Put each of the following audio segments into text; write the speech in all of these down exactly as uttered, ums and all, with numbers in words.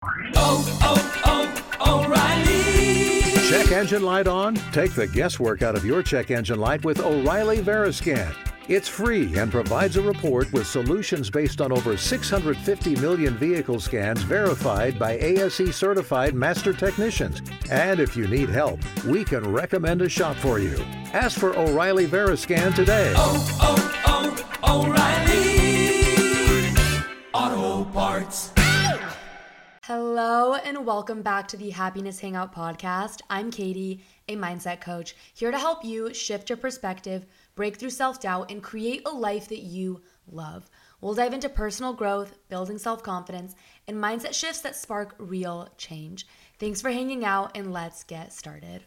oh, oh, oh, O'Reilly. Check engine light on? Take the guesswork out of your check engine light with O'Reilly Veriscan. It's free and provides a report with solutions based on over six hundred fifty million vehicle scans verified by A S E certified master technicians. And if you need help, we can recommend a shop for you. Ask for O'Reilly Veriscan today. Oh, oh, oh, O'Reilly Auto Parts. Hello and welcome back to the Happiness Hangout podcast. I'm Katie, a mindset coach, here to help you shift your perspective, break through self-doubt, and create a life that you love. We'll dive into personal growth, building self-confidence, and mindset shifts that spark real change. Thanks for hanging out, and let's get started.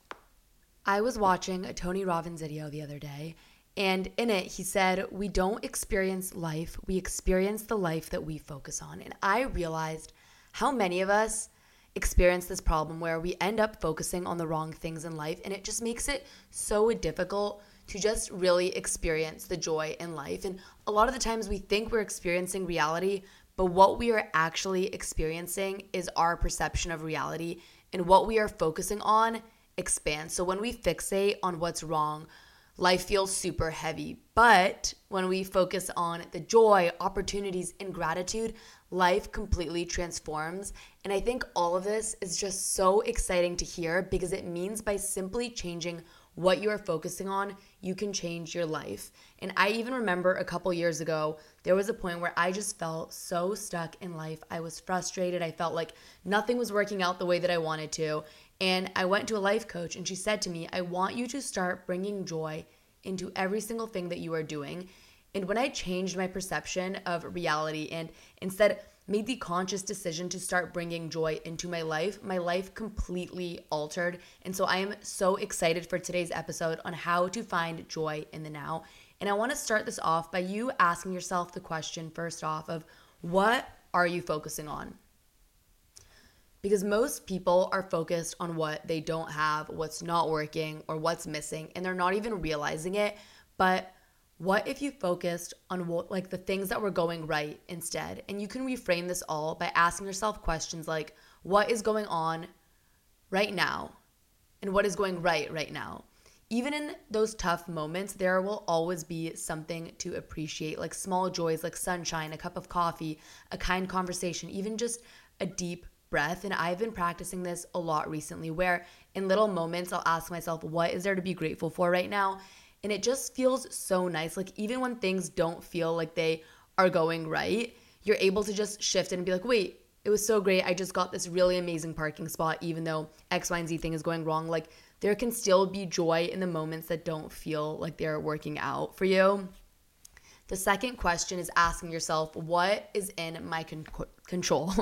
I was watching a Tony Robbins video the other day, and in it, he said, we don't experience life, we experience the life that we focus on. And I realized how many of us experience this problem where we end up focusing on the wrong things in life, and it just makes it so difficult to just really experience the joy in life. And a lot of the times we think we're experiencing reality, but what we are actually experiencing is our perception of reality, and what we are focusing on expands. So when we fixate on what's wrong, life feels super heavy. But when we focus on the joy, opportunities, and gratitude, life completely transforms. And I think all of this is just so exciting to hear, because it means by simply changing what you are focusing on, you can change your life. And I even remember a couple years ago, there was a point where I just felt so stuck in life. I was frustrated. I felt like nothing was working out the way that I wanted to. And I went to a life coach, and she said to me, I want you to start bringing joy into every single thing that you are doing. And when I changed my perception of reality and instead made the conscious decision to start bringing joy into my life, my life completely altered. And so I am so excited for today's episode on how to find joy in the now. And I want to start this off by you asking yourself the question first off of, what are you focusing on? Because most people are focused on what they don't have, what's not working, or what's missing, and they're not even realizing it. But what if you focused on what, like the things that were going right instead? And you can reframe this all by asking yourself questions like, what is going on right now? And what is going right right now? Even in those tough moments, there will always be something to appreciate, like small joys like sunshine, a cup of coffee, a kind conversation, even just a deep breath. And I've been practicing this a lot recently, where in little moments I'll ask myself, what is there to be grateful for right now? And it just feels so nice. Like even when things don't feel like they are going right, you're able to just shift and be like, wait, it was so great. I just got this really amazing parking spot, even though X, Y, and Z thing is going wrong. Like there can still be joy in the moments that don't feel like they're working out for you. The second question is asking yourself, what is in my con- control?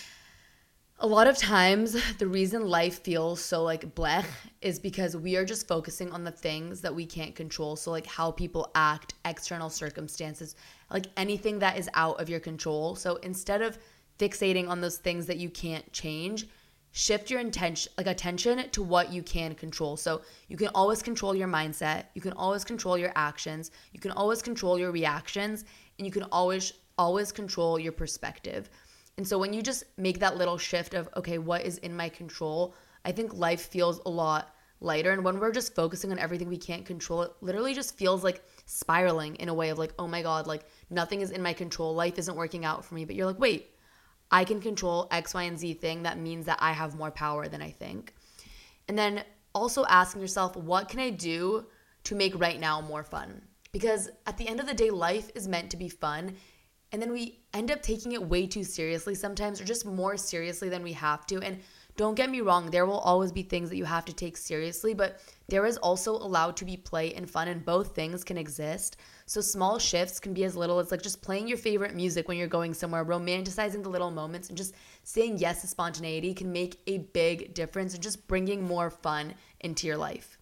A lot of times, the reason life feels so like blech is because we are just focusing on the things that we can't control. So like how people act, external circumstances, like anything that is out of your control. So instead of fixating on those things that you can't change, shift your intention, like attention to what you can control. So you can always control your mindset. You can always control your actions. You can always control your reactions, and you can always, always control your perspective. And so when you just make that little shift of, okay, what is in my control? I think life feels a lot lighter. And when we're just focusing on everything we can't control, it literally just feels like spiraling in a way of like, oh my God, like nothing is in my control. Life isn't working out for me. But you're like, wait, I can control X, Y, and Z thing. That means that I have more power than I think. And then also asking yourself, what can I do to make right now more fun? Because at the end of the day, life is meant to be fun. And then we end up taking it way too seriously sometimes, or just more seriously than we have to. And don't get me wrong, there will always be things that you have to take seriously, but there is also allowed to be play and fun, and both things can exist. So small shifts can be as little as like just playing your favorite music when you're going somewhere, romanticizing the little moments, and just saying yes to spontaneity can make a big difference in just bringing more fun into your life.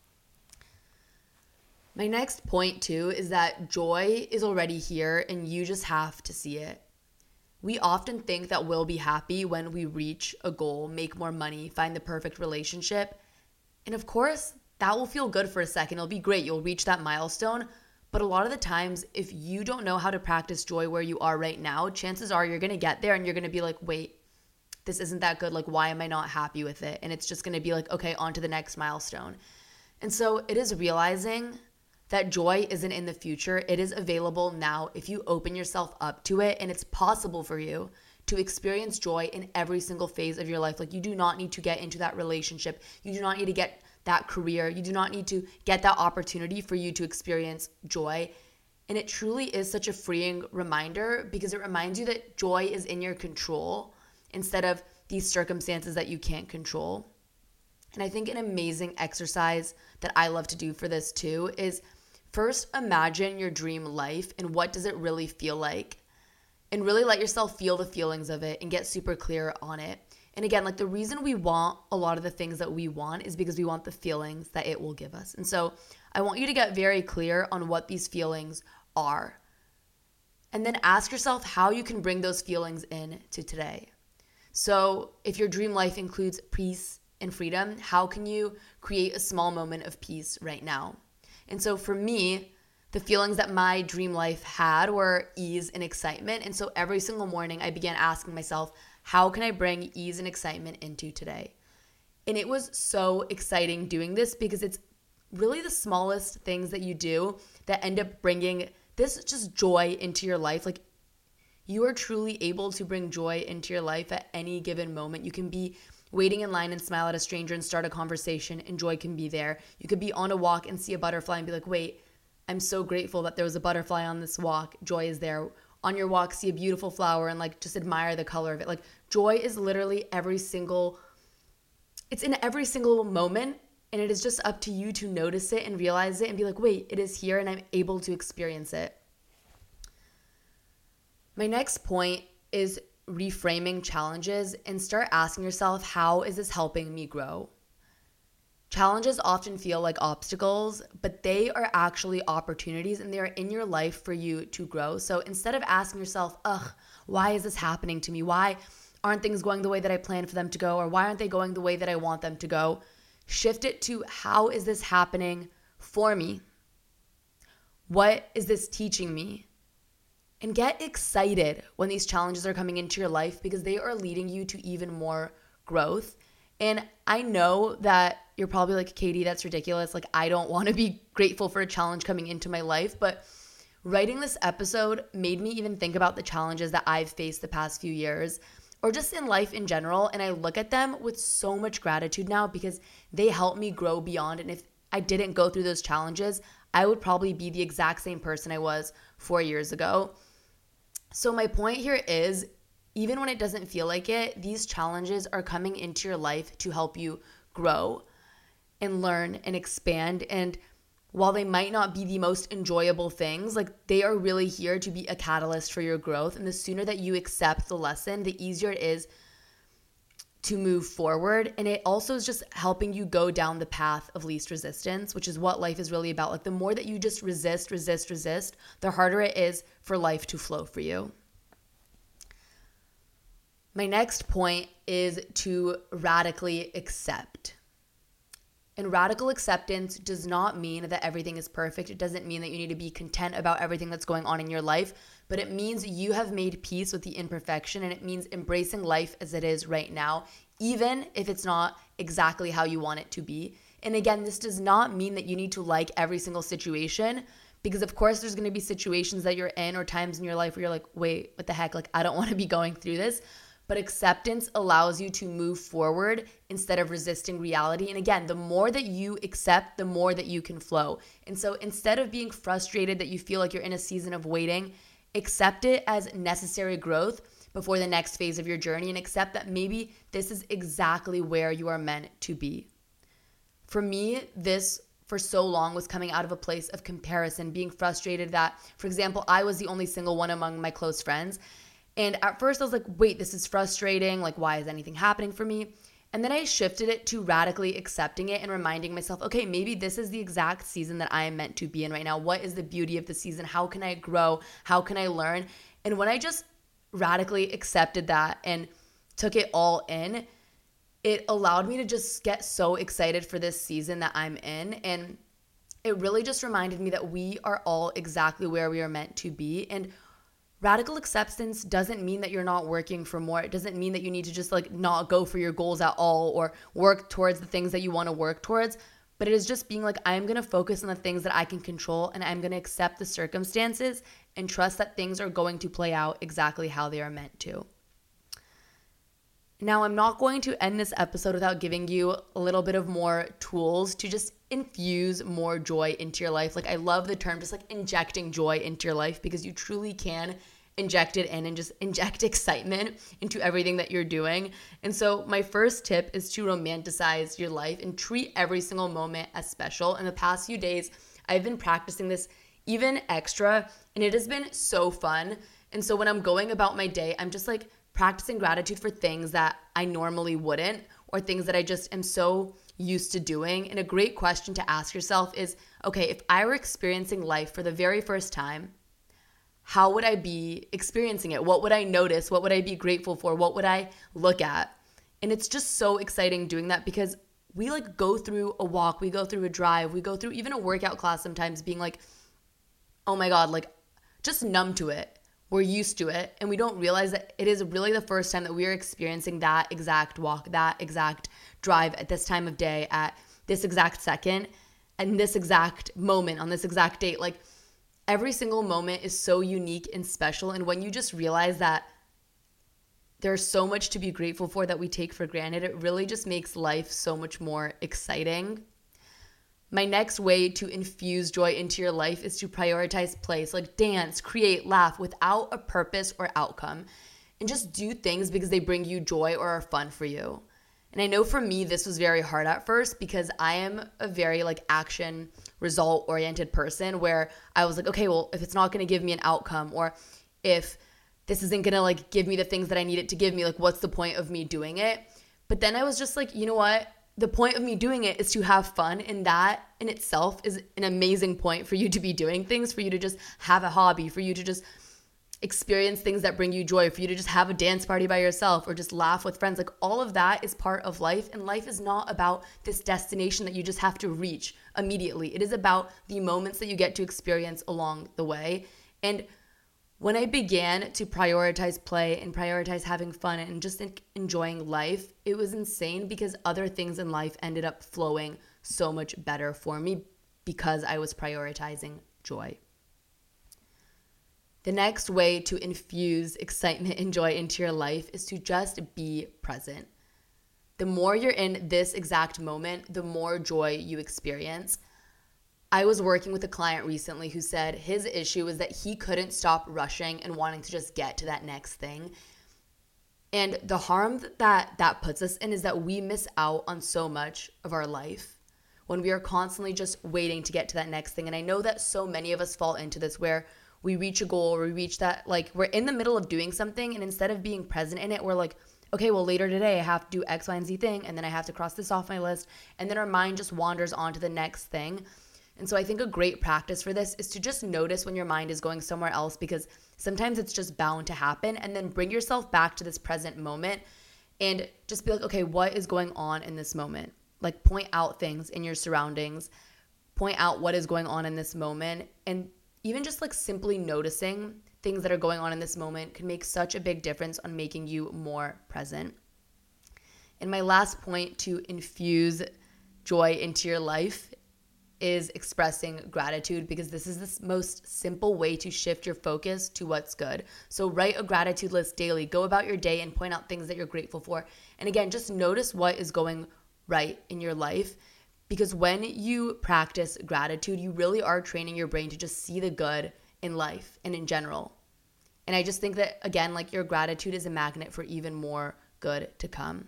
My next point too is that joy is already here and you just have to see it. We often think that we'll be happy when we reach a goal, make more money, find the perfect relationship. And of course, that will feel good for a second. It'll be great. You'll reach that milestone. But a lot of the times, if you don't know how to practice joy where you are right now, chances are you're going to get there and you're going to be like, wait, this isn't that good. Like, why am I not happy with it? And it's just going to be like, okay, on to the next milestone. And so it is realizing that joy isn't in the future. It is available now if you open yourself up to it, and it's possible for you to experience joy in every single phase of your life. Like, you do not need to get into that relationship. You do not need to get that career. You do not need to get that opportunity for you to experience joy. And it truly is such a freeing reminder, because it reminds you that joy is in your control instead of these circumstances that you can't control. And I think an amazing exercise that I love to do for this too is first imagine your dream life and what does it really feel like, and really let yourself feel the feelings of it and get super clear on it. And again, like, the reason we want a lot of the things that we want is because we want the feelings that it will give us. And so I want you to get very clear on what these feelings are. And then ask yourself how you can bring those feelings in to today. So if your dream life includes peace and freedom, how can you create a small moment of peace right now? And so for me, the feelings that my dream life had were ease and excitement. And so every single morning I began asking myself, how can I bring ease and excitement into today? And it was so exciting doing this, because it's really the smallest things that you do that end up bringing this just joy into your life. Like, you are truly able to bring joy into your life at any given moment. You can be waiting in line and smile at a stranger and start a conversation, and joy can be there. You could be on a walk and see a butterfly and be like, wait, I'm so grateful that there was a butterfly on this walk. Joy is there. On your walk, see a beautiful flower and like just admire the color of it. Like, joy is literally every single, it's in every single moment, and it is just up to you to notice it and realize it and be like, wait, it is here and I'm able to experience it. My next point is reframing challenges and start asking yourself, how is this helping me grow? Challenges often feel like obstacles, but they are actually opportunities, and they are in your life for you to grow. So instead of asking yourself, ugh, why is this happening to me? Why aren't things going the way that I planned for them to go? Or why aren't they going the way that I want them to go? Shift it to, how is this happening for me? What is this teaching me? And get excited when these challenges are coming into your life, because they are leading you to even more growth. And I know that you're probably like, Katie, that's ridiculous. Like, I don't want to be grateful for a challenge coming into my life. But writing this episode made me even think about the challenges that I've faced the past few years, or just in life in general. And I look at them with so much gratitude now, because they help me grow beyond. And if I didn't go through those challenges, I would probably be the exact same person I was four years ago. So my point here is, even when it doesn't feel like it, these challenges are coming into your life to help you grow and learn and expand. And while they might not be the most enjoyable things, like, they are really here to be a catalyst for your growth. And the sooner that you accept the lesson, the easier it is to move forward. And it also is just helping you go down the path of least resistance, which is what life is really about. Like, the more that you just resist, resist, resist, the harder it is for life to flow for you. My next point is to radically accept. And radical acceptance does not mean that everything is perfect. It doesn't mean that you need to be content about everything that's going on in your life, but it means you have made peace with the imperfection, and it means embracing life as it is right now, even if it's not exactly how you want it to be. And again, this does not mean that you need to like every single situation, because of course there's going to be situations that you're in or times in your life where you're like, wait, what the heck? Like, I don't want to be going through this. But acceptance allows you to move forward instead of resisting reality. And again, the more that you accept, the more that you can flow. And so instead of being frustrated that you feel like you're in a season of waiting, accept it as necessary growth before the next phase of your journey, and accept that maybe this is exactly where you are meant to be. For me, this for so long was coming out of a place of comparison, being frustrated that, for example, I was the only single one among my close friends. And at first I was like, wait, this is frustrating. Like, why is anything happening for me? And then I shifted it to radically accepting it and reminding myself, okay, maybe this is the exact season that I am meant to be in right now. What is the beauty of the season? How can I grow? How can I learn? And when I just radically accepted that and took it all in, it allowed me to just get so excited for this season that I'm in. And it really just reminded me that we are all exactly where we are meant to be. And radical acceptance doesn't mean that you're not working for more. It doesn't mean that you need to just like not go for your goals at all or work towards the things that you want to work towards. But it is just being like, I'm going to focus on the things that I can control, and I'm going to accept the circumstances and trust that things are going to play out exactly how they are meant to. Now, I'm not going to end this episode without giving you a little bit of more tools to just infuse more joy into your life. Like, I love the term just like injecting joy into your life, because you truly can inject it in and just inject excitement into everything that you're doing. And so my first tip is to romanticize your life and treat every single moment as special. In the past few days, I've been practicing this even extra, and it has been so fun. And so when I'm going about my day, I'm just like practicing gratitude for things that I normally wouldn't, or things that I just am so used to doing. And a great question to ask yourself is, okay, if I were experiencing life for the very first time, how would I be experiencing it? What would I notice? What would I be grateful for? What would I look at? And it's just so exciting doing that, because we like go through a walk, we go through a drive, we go through even a workout class sometimes being like, oh my God, like just numb to it. We're used to it, and we don't realize that it is really the first time that we are experiencing that exact walk, that exact drive at this time of day, at this exact second, and this exact moment on this exact date. Like, every single moment is so unique and special. And when you just realize that there's so much to be grateful for that we take for granted, it really just makes life so much more exciting. My next way to infuse joy into your life is to prioritize play. So like dance, create, laugh without a purpose or outcome, and just do things because they bring you joy or are fun for you. And I know for me, this was very hard at first, because I am a very like action result oriented person, where I was like, okay, well, if it's not going to give me an outcome, or if this isn't going to like give me the things that I need it to give me, like what's the point of me doing it? But then I was just like, you know what? The point of me doing it is to have fun, and that in itself is an amazing point for you to be doing things, for you to just have a hobby, for you to just experience things that bring you joy, for you to just have a dance party by yourself or just laugh with friends. Like, all of that is part of life, and life is not about this destination that you just have to reach immediately. It is about the moments that you get to experience along the way. And when I began to prioritize play and prioritize having fun and just enjoying life, it was insane, because other things in life ended up flowing so much better for me because I was prioritizing joy. The next way to infuse excitement and joy into your life is to just be present. The more you're in this exact moment, the more joy you experience. I was working with a client recently who said his issue was that he couldn't stop rushing and wanting to just get to that next thing. And the harm that that puts us in is that we miss out on so much of our life when we are constantly just waiting to get to that next thing. And I know that so many of us fall into this, where we reach a goal, or we reach that, like we're in the middle of doing something, and instead of being present in it, we're like, okay, well, later today I have to do X, Y, and Z thing, and then I have to cross this off my list. And then our mind just wanders on to the next thing. And so I think a great practice for this is to just notice when your mind is going somewhere else, because sometimes it's just bound to happen, and then bring yourself back to this present moment and just be like, okay, what is going on in this moment? Like, point out things in your surroundings, point out what is going on in this moment, and even just like simply noticing things that are going on in this moment can make such a big difference on making you more present. And my last point to infuse joy into your life is expressing gratitude, because this is the most simple way to shift your focus to what's good. So write a gratitude list daily. Go about your day and point out things that you're grateful for. And again, just notice what is going right in your life, because when you practice gratitude, you really are training your brain to just see the good in life and in general. And I just think that, again, like your gratitude is a magnet for even more good to come.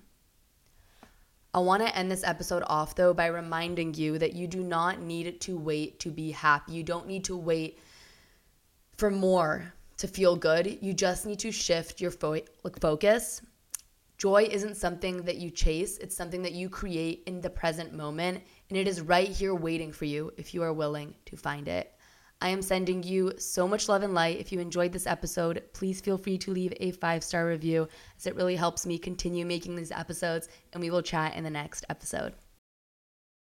I want to end this episode off, though, by reminding you that you do not need to wait to be happy. You don't need to wait for more to feel good. You just need to shift your fo- like focus. Joy isn't something that you chase. It's something that you create in the present moment, and it is right here waiting for you if you are willing to find it. I am sending you so much love and light. If you enjoyed this episode, please feel free to leave a five-star review, as it really helps me continue making these episodes, and we will chat in the next episode.